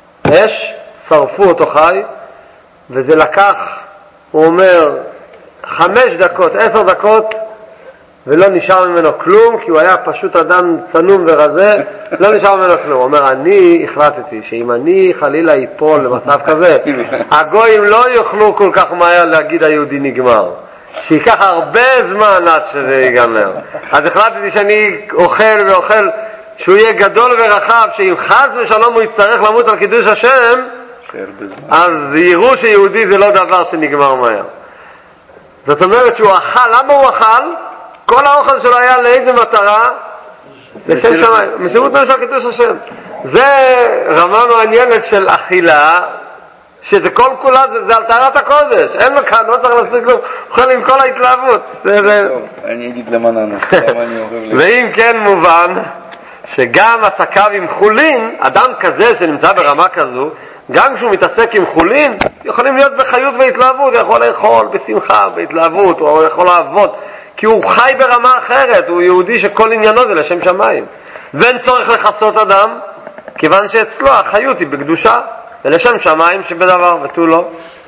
אש, שרפו אותו חי, וזה לקח, הוא אומר, 5 דקות, 10 דקות, ולא נשאר ממנו כלום, כי הוא היה פשוט אדם צנום ורזה, לא נשאר ממנו כלום. הוא אומר, אני החלטתי שאם אני חלילה ייפול למצב כזה, הגויים לא יוכלו כל כך מהר להגיד היהודי נגמר. שיקח הרבה זמן עד שזה ייגמר. אז החלטתי שאני אוכל ואוכל, שהוא יהיה גדול ורחב, שאם חס ושלום הוא יצטרך למות על קידוש השם, אז יראו שיהודי זה לא דבר שנגמר מהר. זאת אומרת שהוא אכל, למה הוא אכל? כל האוכל שלו היה לאיזה מטרה? לשם שמיים, מסירות נפש על קידוש השם. זה רמה מעניינת של אכילה, שזה כל כולה, זה על טהרת הקודש, אין לו כאן, לא צריך להספיק לו, אוכל עם כל ההתלהבות. אני אגיד למננו, למה אני אוהב לי. ואם כן מובן, שגם עסקיו עם חולין, אדם כזה שנמצא ברמה כזו, גם כשהוא מתעסק עם חולין, יכולים להיות בחיות והתלהבות, הוא יכול לאכול בשמחה, בהתלהבות, הוא יכול לעבוד, כי הוא חי ברמה אחרת, הוא יהודי שכל עניינו זה לשם שמיים. ואין צורך לחסות אדם, כיוון שאצלו החיות היא בקדושה, ולשם שמיים שבדבר ותו לא.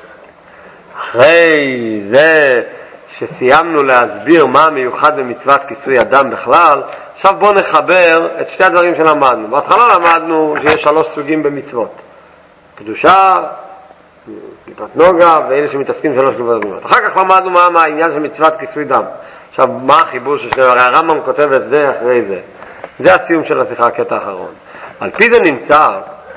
אחרי זה שסיימנו להסביר מה מיוחד במצוות כיסוי אדם בכלל, עכשיו בואו נחבר את שתי הדברים שלמדנו. בהתחלה למדנו שיש 3 סוגים במצוות. קדושה, קליפת נוגה, ואלה שמתעסקים 3 קליפות נוגה. אחר כך למדנו מה העניין של מצוות כיסוי דם. עכשיו, מה החיבור של שניהם? הרי הרמב"ם כותב את זה אחרי זה. זה הסיום של השיחה, הקטע האחרון. על פי זה נמצא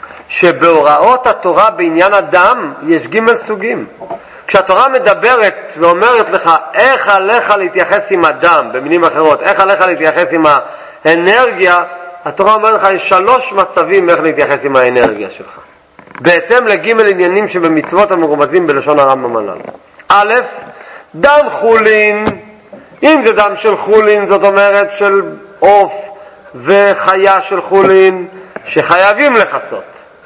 שבהוראות התורה בעניין הדם יש ג' סוגים. כשהתורה מדברת ואומרת לך איך עליך להתייחס עם הדם, במילים אחרות, איך עליך להתייחס עם האנרגיה, התורה אומרת לך יש 3 מצבים איך להתייחס עם האנרגיה שלך. בהתאם לג' עניינים שבמצוות המרומזים בלשון הרמב"ם הללו. א', דם חולין, אם זה דם של חולין, זאת אומרת של עוף וחיה של חולין, שחייבים לחסות.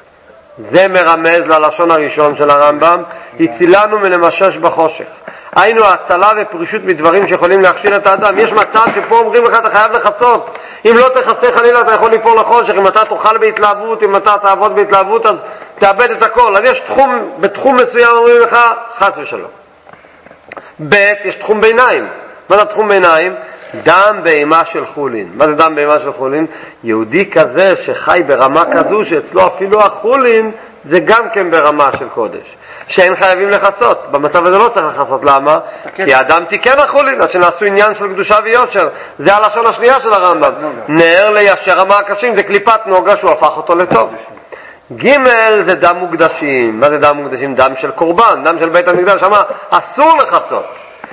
זה מרמז ללשון הראשון של הרמב"ם, הצילנו מלמשש בחושך. היינו הצלה ופרישות מדברים שיכולים להכשיל את האדם. יש מצב שפה אומרים לך אתה חייב לחסות. אם לא תחסה חלילה אתה יכול ליפול לחושך. אם אתה תאכל בהתלהבות, אם אתה תעבוד בהתלהבות, אז תאבד את הכל. אז יש בתחום מסוים אומרים לך חס ושלום. ב', יש תחום ביניים. מה זה תחום ביניים? דם בהמה של חולין. מה זה דם בהמה של חולין? יהודי כזה שחי ברמה כזו שאצלו אפילו החולין זה גם כן ברמה של קודש, שאין חייבים לחסות. במצב הזה לא צריך לחסות. למה? כי האדם תיקן החולין, עד שנעשו עניין של קדושה ויושר. זה הלשון השנייה של הרמב"ם. נר ליישר המעקשים, זה קליפת נוגה שהוא הפך אותו לטוב. ג' זה דם מוקדשים. מה זה דם מוקדשים? דם של קורבן, דם של בית המקדש. שמה אסור לחסות,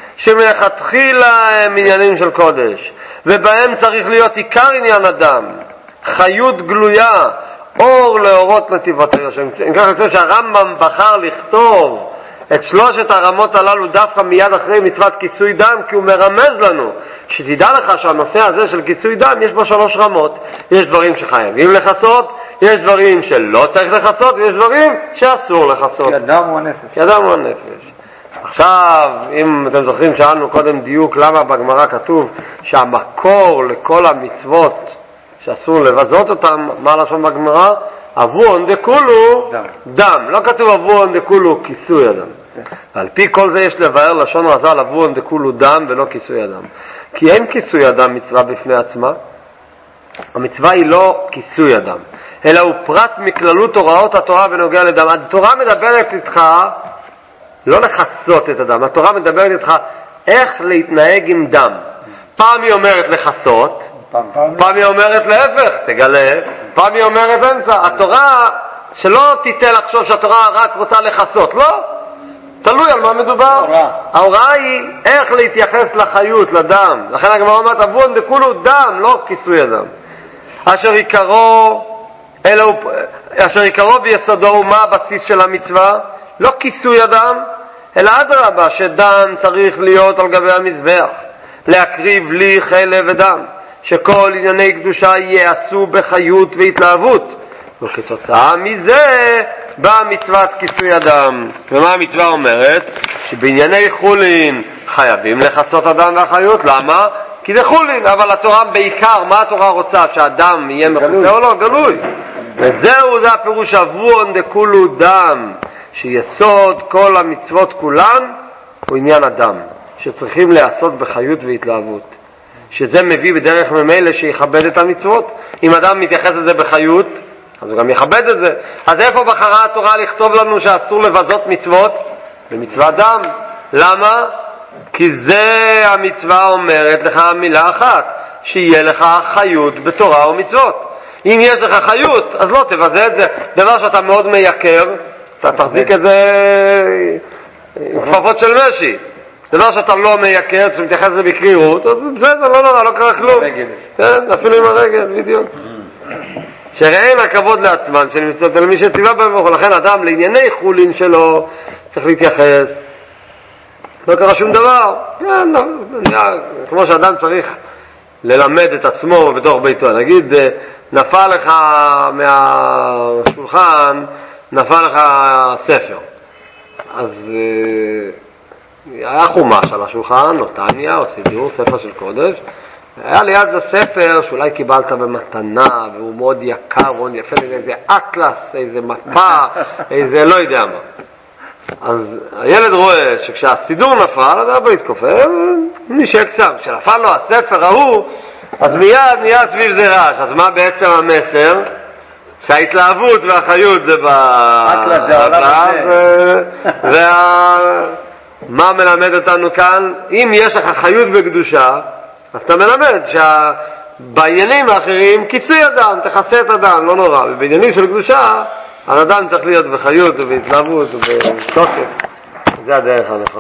שמלכתחילה הם עניינים של קודש, ובהם צריך להיות עיקר עניין אדם, חיות גלויה, אור לאורות נתיבותיו. אני כך חושב שהרמב"ם בחר לכתוב את 3 הרמות הללו דווקא מיד אחרי מצוות כיסוי דם, כי הוא מרמז לנו שתדע לך שהנושא הזה של כיסוי דם יש בו 3 רמות. יש דברים שחייבים לחסות, יש דברים שלא צריך לחסות, ויש דברים שאסור לחסות. כי אדם הוא הנפש. כי אדם הוא הנפש. עכשיו, אם אתם זוכרים, שאלנו קודם דיוק למה בגמרא כתוב שהמקור לכל המצוות שאסור לבזות אותם, מה לשון בגמרא? אבון דכולו דם. לא כתוב אבון דכולו כיסוי אדם. על פי כל זה יש לבאר לשון רז"ל אבון דכולו דם ולא כיסוי אדם. כי אין כיסוי אדם מצווה בפני עצמה. המצווה היא לא כיסוי אדם, אלא הוא פרט מכללות הוראות התורה בנוגע לדם. התורה מדברת איתך לא לחסות את הדם, התורה מדברת איתך איך להתנהג עם דם. פעם היא אומרת לחסות, פעם היא אומרת להפך, תגלה, פעם היא אומרת אמצע. התורה, שלא תיתן לחשוב שהתורה רק רוצה לחסות, לא, תלוי על מה מדובר. ההוראה היא איך להתייחס לחיות, לדם. לכן הגמרא אומרת אבון דכולו דם, לא כיסוי הדם. אשר עיקרו ביסודו הוא מה הבסיס של המצווה? לא כיסוי הדם, אלא אדרבה, שדם צריך להיות על גבי המזבח, להקריב לי חלב ודם, שכל ענייני קדושה יעשו בחיות והתלהבות, וכתוצאה מזה באה מצוות כיסוי אדם. ומה המצווה אומרת? שבענייני חולין חייבים לחסות אדם והחיות. למה? כי זה חולין. אבל התורה בעיקר, מה התורה רוצה? שהדם יהיה מכוסה או לא? גלוי. וזהו, זה הפירוש אבון דכולו דם, שיסוד כל המצוות כולן הוא עניין הדם. שצריכים לעשות בחיות והתלהבות, שזה מביא בדרך ממילא שיכבד את המצוות. אם אדם מתייחס לזה בחיות, אז הוא גם יכבד את זה. אז איפה בחרה התורה לכתוב לנו שאסור לבזות מצוות? במצוות דם. למה? כי זה המצווה אומרת לך מילה אחת, שיהיה לך חיות בתורה ומצוות. אם יש לך חיות, אז לא תבזה את זה. דבר שאתה מאוד מייקר, אתה תחזיק את זה עם כפפות של משי. דבר שאתה לא מייקר, אתה מתייחס לזה בקרירות, אז זה לא נורא, לא קרה כלום. כן, אפילו עם הרגל, בדיוק. שראין הכבוד לעצמן שנמצאות אל מי שציווה בהם, ולכן אדם לענייני חולין שלו צריך להתייחס. לא קרה שום דבר. כן, כמו שאדם צריך ללמד את עצמו בתוך ביתו. נגיד, נפל לך מהשולחן, נפל לך ספר. אז היה חומש על השולחן, או טניה, או סידור, ספר של קודש. היה ליד זה ספר שאולי קיבלת במתנה, והוא מאוד יקר, מאוד יפה, איזה אטלס, איזה מפה, איזה לא יודע מה. אז הילד רואה שכשהסידור נפל, אז אבא התכופף, נשק שם. כשנפל לו הספר ההוא, אז מיד נהיה סביב זה רעש. אז מה בעצם המסר? שההתלהבות והחיות זה מה מלמד אותנו כאן? אם יש לך חיות בקדושה, אז אתה מלמד שבעניינים האחרים קיצוי אדם, תחסה את אדם, לא נורא. ובעניינים של קדושה, האדם צריך להיות בחיות ובהתלהבות ובתוקף. זה הדרך הנכון.